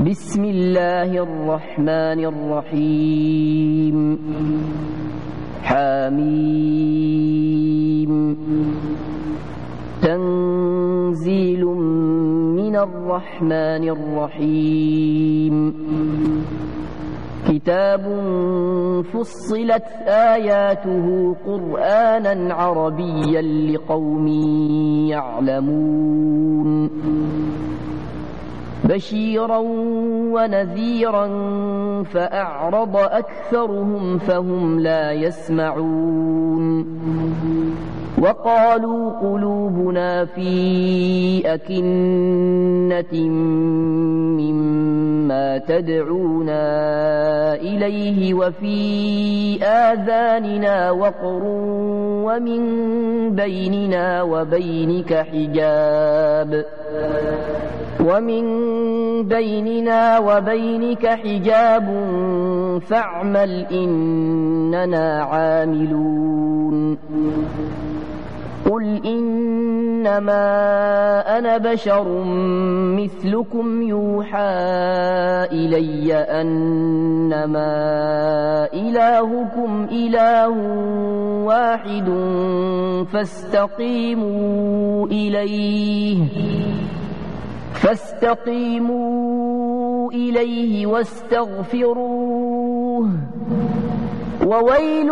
بسم الله الرحمن الرحيم حميم تنزيل من الرحمن الرحيم كتاب فصلت آياته قرآنا عربيا لقوم يعلمون بشيرا ونذيرا فأعرض أكثرهم فهم لا يسمعون وقالوا قلوبنا في أكنة مما تدعونا إليه وفي آذاننا وقر ومن بيننا وبينك حجاب فاعمل إننا عاملون قل إنما أنا بشر مثلكم يوحى إلي أنما إلهكم إله واحد فاستقيموا إليه واستغفروه وويل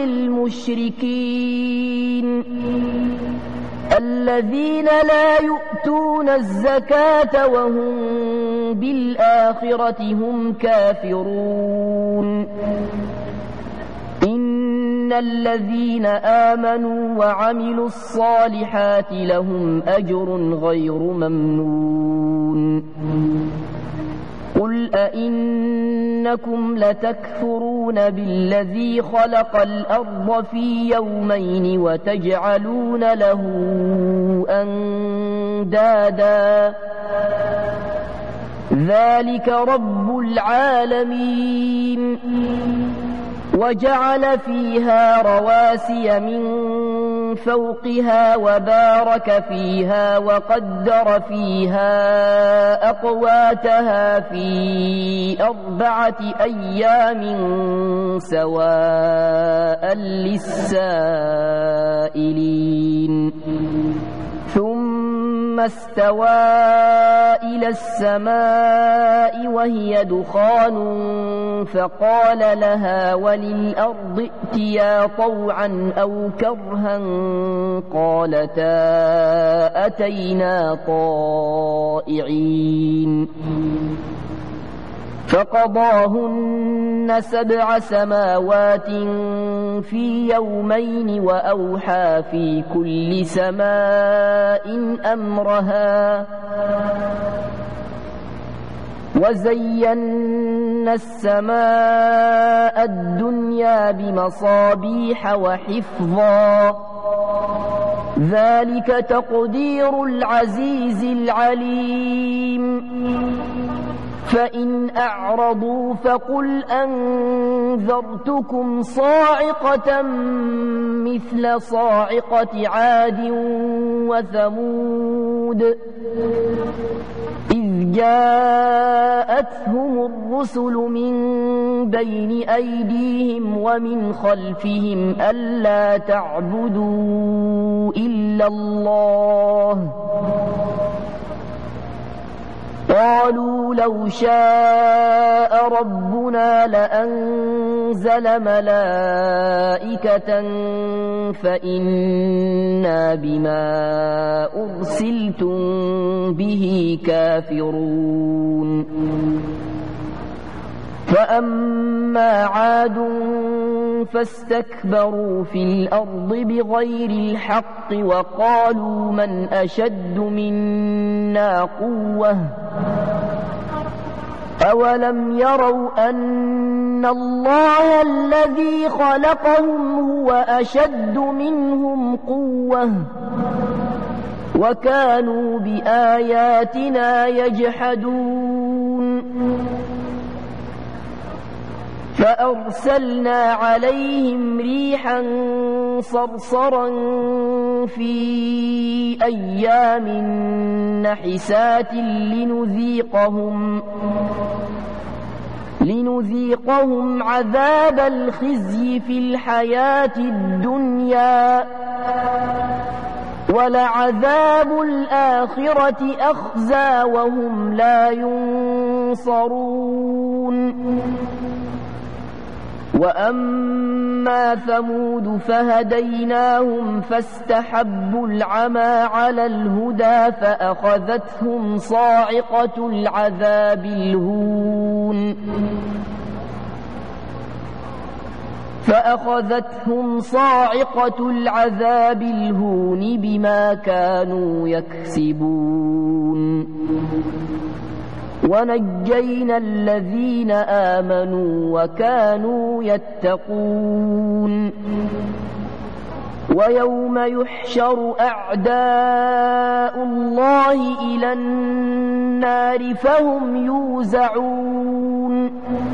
للمشركين الذين لا يؤتون الزكاة وهم بالآخرة هم كافرون إن الذين آمنوا وعملوا الصالحات لهم أجر غير ممنون قل أئنكم لتكفرون بالذي خلق الأرض في يومين وتجعلون له أندادا ذلك رب العالمين وجعل فيها رواسي من فوقها وبارك فيها وقدر فيها أقواتها في 4 أيام سواء للسائلين ثم استوى إلى السماء وهي دخان فقال لها وللأرض ائتيا طوعا أو كرها قالتا أتينا طائعين فقضاهن 7 سماوات في يومين وأوحى في كل سماء أمرها وزينا السماء الدنيا بمصابيح وحفظا ذلك تقدير العزيز العليم فإن أعرضوا فقل أنذرتكم صاعقة مثل صاعقة عاد وثمود إذ جاءتهم الرسل من بين أيديهم ومن خلفهم ألا تعبدوا إلا الله قالوا لو شاء ربنا لأنزل ملائكة فإنا بما أرسلتم به كافرون فأما عاد فاستكبروا في الأرض بغير الحق وقالوا من أشد منا قوة أولم يروا أن الله الذي خلقهم هو أشد منهم قوة وكانوا بآياتنا يجحدون فأرسلنا عليهم ريحا صرصرا في أيام نحسات لنذيقهم عذاب الخزي في الحياة الدنيا ولعذاب الآخرة أخزى وهم لا ينصرون وأما ثمود فهديناهم فاستحبوا العمى على الهدى فأخذتهم صاعقة العذاب الهون بما كانوا يكسبون ونجينا الذين آمنوا وكانوا يتقون ويوم يحشر أعداء الله إلى النار فهم يوزعون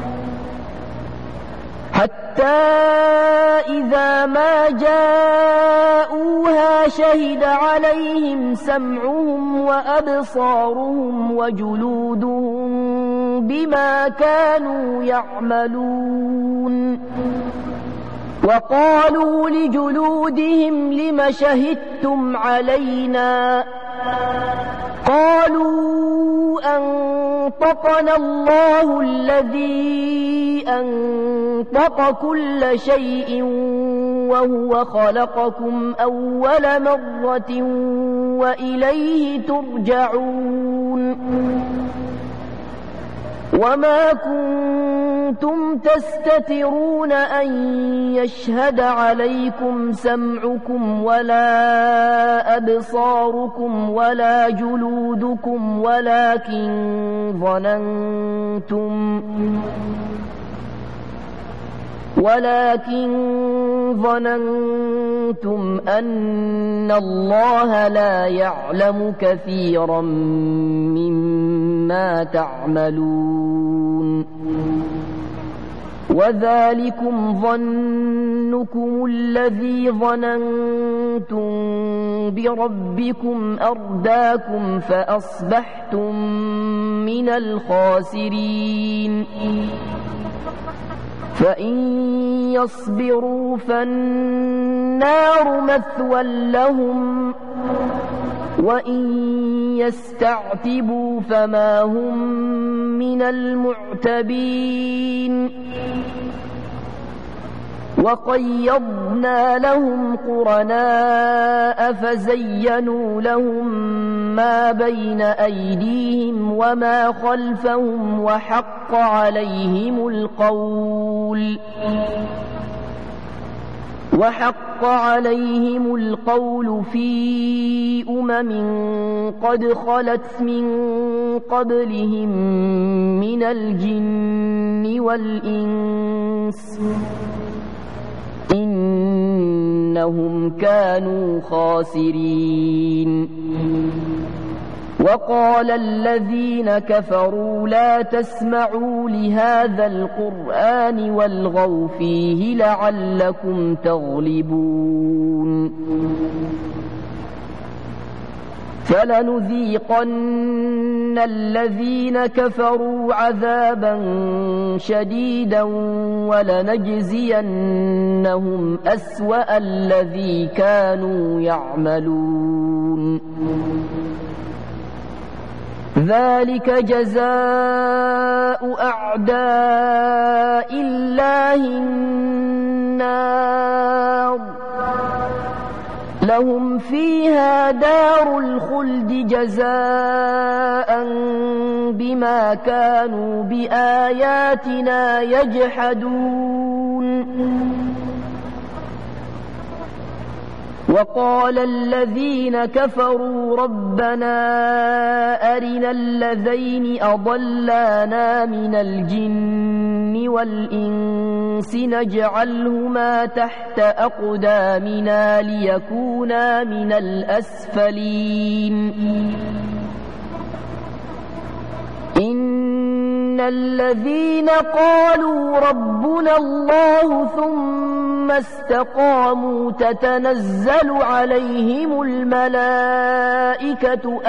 حتى إذا ما جاءوها شهد عليهم سمعهم وأبصارهم وجلودهم بما كانوا يعملون وقالوا لجلودهم لم شهدتم علينا قالوا أنطقنا الله الذي أنطق كل شيء وهو خلقكم أول مرة وإليه ترجعون وما كنتم تستترون أن يشهد عليكم سمعكم ولا أبصاركم ولا جلودكم ولكن ظننتم أن الله لا يعلم كثيرا مما تعملون وذلكم ظنكم الذي ظننتم بربكم أرداكم فأصبحتم من الخاسرين فإن يصبروا فالنار مثوى لهم وإن يستعتبوا فما هم من المعتبين وقيضنا لهم قرناء فزينوا لهم ما بين أيديهم وما خلفهم وحق عليهم القول في قد خلت من قبلهم من الجن والإنس إنهم كانوا خاسرين وقال الذين كفروا لا تسمعوا لهذا القرآن والغوا فيه لعلكم تغلبون فلنذيقن الذين كفروا عذابا شديدا ولنجزينهم أسوأ الذي كانوا يعملون ذلك جزاء أعداء الله النار لهم فيها دار الخلد جزاء بما كانوا بآياتنا يجحدون وقال الذين كفروا ربنا أرنا الذين أضلانا من الجن والإنس نجعلهما تحت أقدامنا ليكونا من الأسفلين إن الذين قالوا ربنا الله ثم استقاموا تتنزل عليهم الملائكة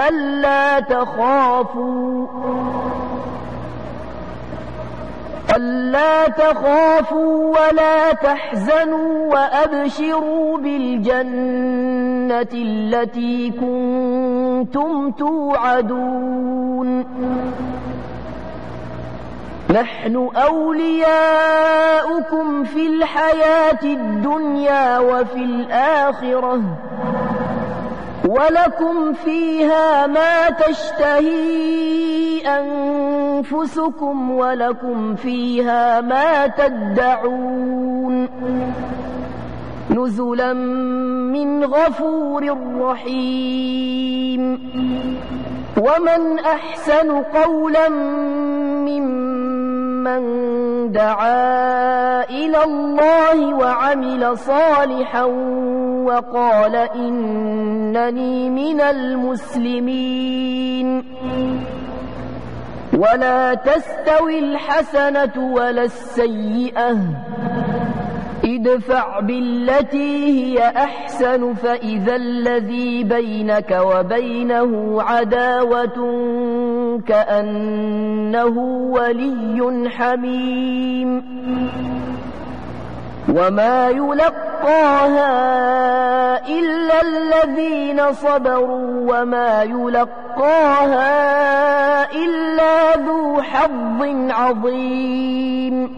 ألا تخافوا ولا تحزنوا وأبشروا بالجنة التي كنتم توعدون نحن أولياؤكم في الحياة الدنيا وفي الآخرة ولكم فيها ما تشتهي أنفسكم ولكم فيها ما تدعون نزلا من غفور رحيم ومن أحسن قولا ممن دعا إلى الله وعمل صالحا وقال إنني من المسلمين ولا تستوي الحسنة ولا السيئة ادفع بالتي هي أحسن فإذا الذي بينك وبينه عداوة كأنه ولي حميم وما يلقاها إلا الذين صبروا وما يلقاها إلا ذو حظ عظيم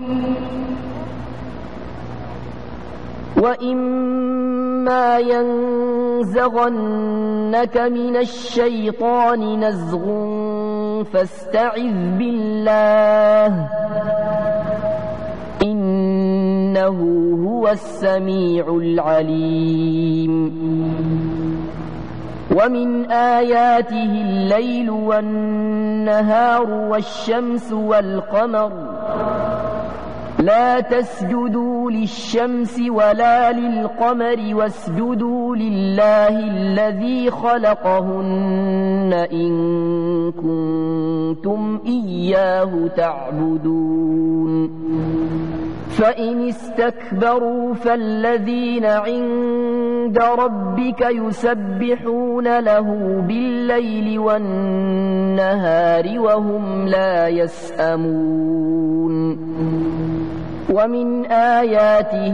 وإما ينزغنك من الشيطان نزغ فاستعذ بالله إنه هو السميع العليم ومن آياته الليل والنهار والشمس والقمر لا تسجدوا للشمس ولا للقمر واسجدوا لله الذي خلقهن إن كنتم إياه تعبدون فإن استكبروا فالذين عند ربك يسبحون له بالليل والنهار وهم لا يسأمون ومن آياته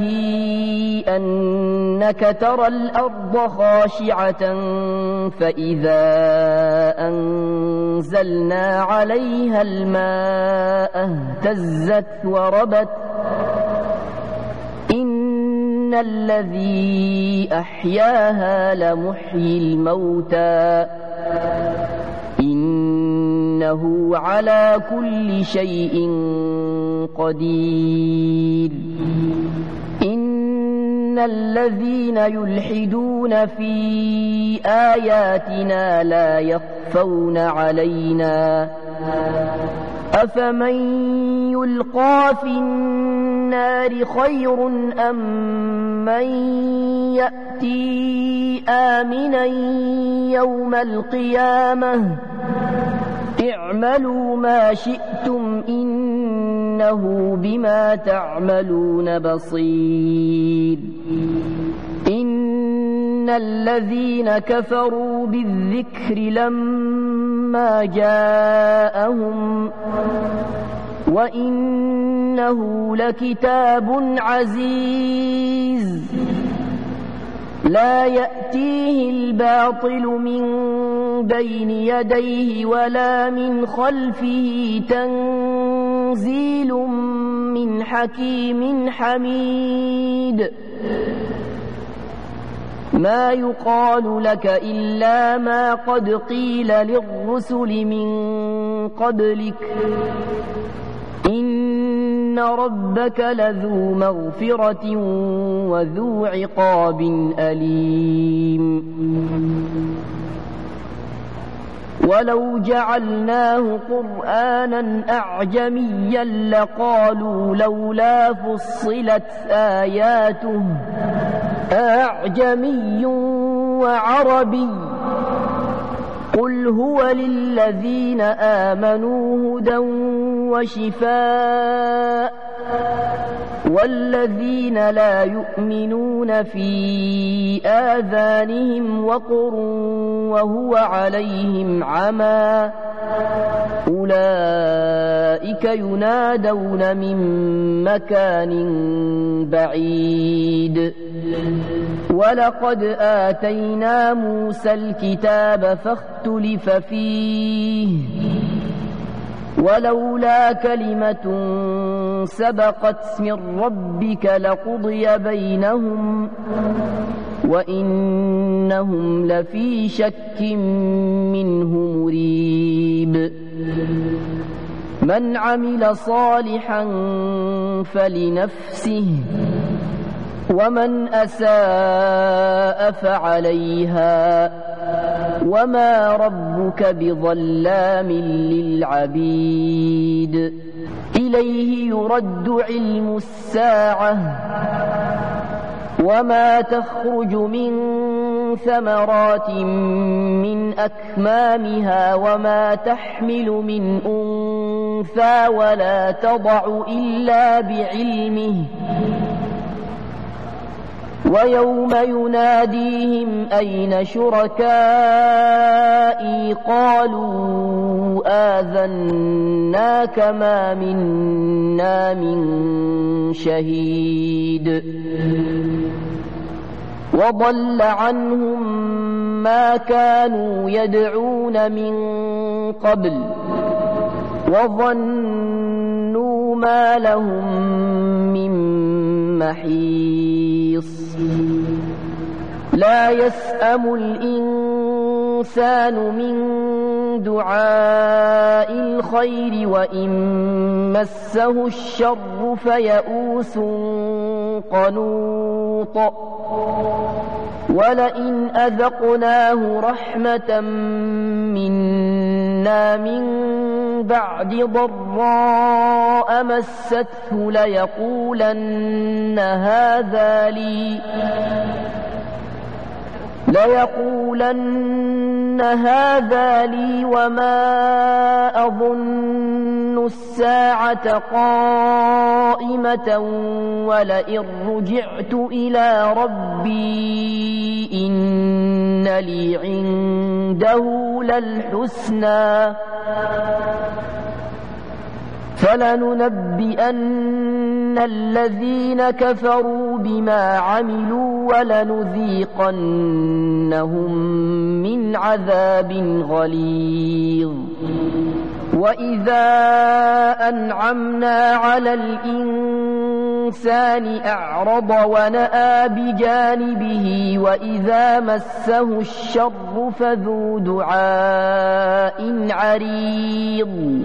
أنك ترى الأرض خاشعة فإذا أنزلنا عليها الماء اهتزت وربت إن الذي أحياها لمحيي الموتى إنه على كل شيء قدير إن الذين يلحدون في آياتنا لا يخفون علينا أفمن يلقى في النار خير أم من يأتي آمنا يوم القيامة اعملوا ما شئتم إنه بما تعملون بصير إن الذين كفروا بالذكر لما جاءهم وإنه لكتاب عزيز لا يأتيه الباطل من بين يديه ولا من خلفه تنزيل من حكيم حميد ما يقال لك إلا ما قد قيل للرسل من قبلك إن ربك لذو مغفرة وذو عقاب أليم ولو جعلناه قرآنا أعجميا لقالوا لولا فصلت آياته أعجمي وعربي قل هو للذين آمنوا هدى وشفاء والذين لا يؤمنون في آذانهم وقر وهو عليهم عمى أولئك ينادون من مكان بعيد ولقد آتينا موسى الكتاب فاختلف فيه ولولا كلمة سبقت من ربك لقضي بينهم وإنهم لفي شك منه مريب من عمل صالحا فلنفسه ومن أساء فعليها وما ربك بظلام للعبيد إليه يرد علم الساعة وما تخرج من ثمرات من أكمامها وما تحمل من أنثى ولا تضع إلا بعلمه ويوم يناديهم أين شركائي قالوا آذناك ما منا من شهيد وضل عنهم ما كانوا يدعون من قبل وظنوا ما لهم من محيص لا يسأم الإنسان من دعاء الخير وإن مسه الشر فيئوس قنوط ولئن أذقناه رحمة منا من بعد ضراء مسته ليقولن هذا لي وما أظن الساعة قائمة ولئن رجعت إلى ربي إن لي عنده للحسنى فلننبئن الذين كفروا بما عملوا ولنذيقنهم من عذاب غليظ وإذا أنعمنا على الإنسان أعرض ونأى بجانبه وإذا مسه الشر فذو دعاء عريض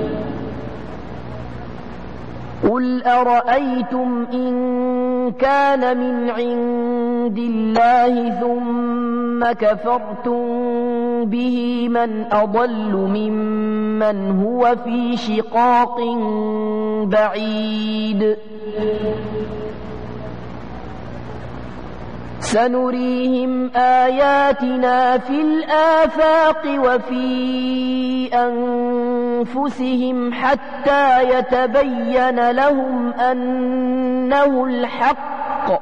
قل أرأيتم إن كان من عند الله ثم كفرتم به من أضل ممن هو في شقاق بعيد سنريهم آياتنا في الآفاق وفي أنفسهم حتى يتبين لهم أنه الحق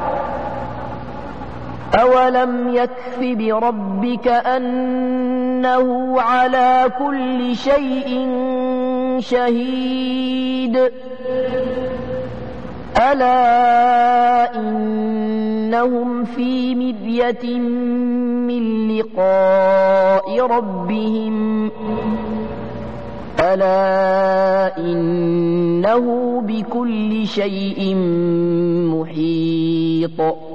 أولم يكف بربك أنه على كل شيء شهيد ألا إنهم في مرية من لقاء ربهم ألا إنه بكل شيء محيط